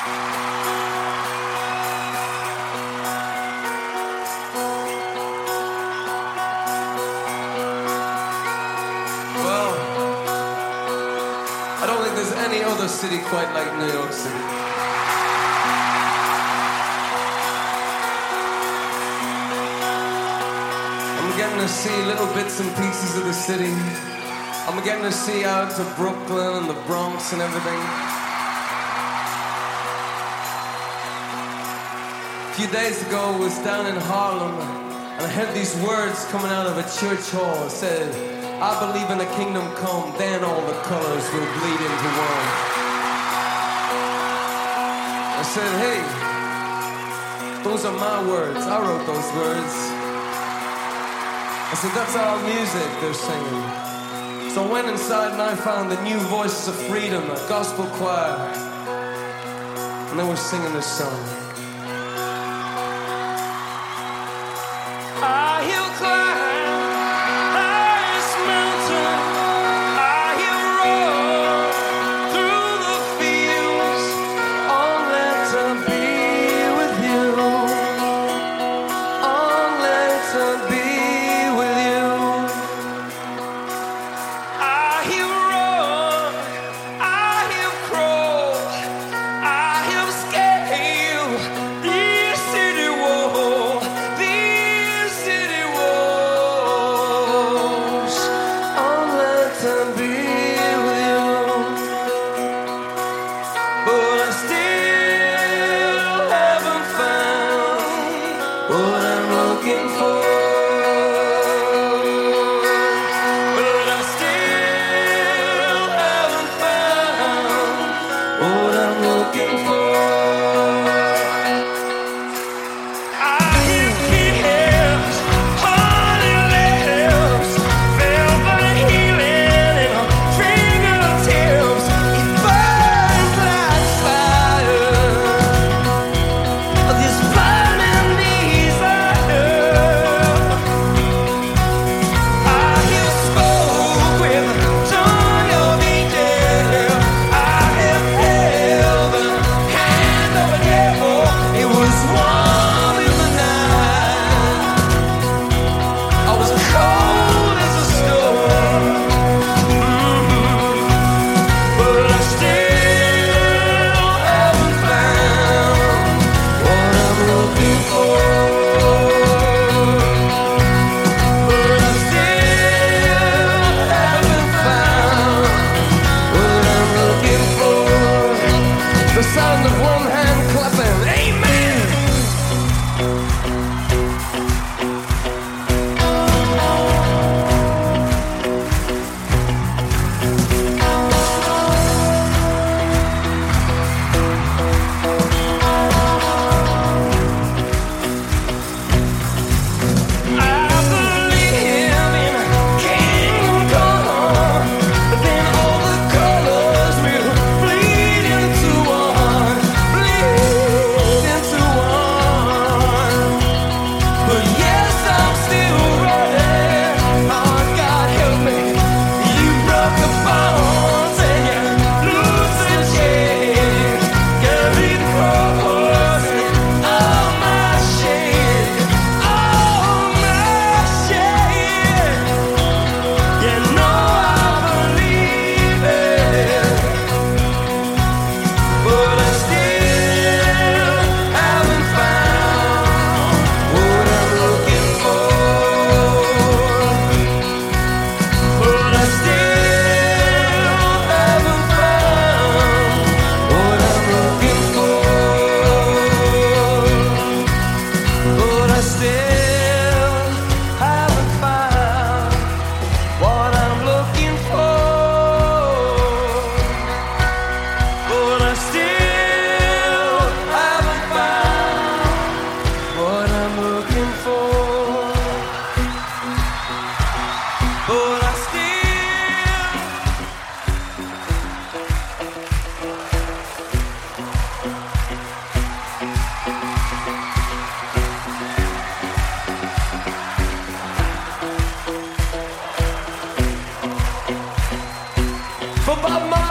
Well, I don't think there's any other city quite like New York City. I'm getting to see little bits and pieces of the city. I'm getting to see out to Brooklyn and the Bronx and everything. A few days ago I was down in Harlem and I heard these words coming out of a church hall. It said, I believe in a kingdom come, then all the colors will bleed into one. I said, hey, those are my words. I wrote those words. I said, that's our music they're singing. So I went inside and I found the New Voices of Freedom, a gospel choir. And they were singing this song. I hear climb highest mountain, I hear roar through the fields. Oh, let her be with you. Oh, let her be with you. I hear roar, I hear crow, I hear scale. These city walls, these city walls. Oh, let her be with you. But I still haven't found what I'm looking for. But I still haven't found what I'm looking for. I hear kids, honey lips, velvet healing in her fingertips. It burns like fire. These burning knees I have. I hear smoke with joy of angel. I have held the hand of a devil. It was warm in the night. I was cold as a stone. But I still haven't found what I'm looking for. But I still haven't found what I'm looking for. The sound of one hand clapping, amen. I believe in a kingdom come, then all the colors will bleed into one, bleed into one. But yes, I'm still running. Oh, God help me. You broke the bones and you lose the chains. Carry the cross and all my shame, all my shame. You know I believe it, but I still haven't found what I'm looking for. But I still haven't found what I'm looking for. But I still haven't found what I'm looking for. But I still haven't found what I'm looking for. But I still. For Bob Marley.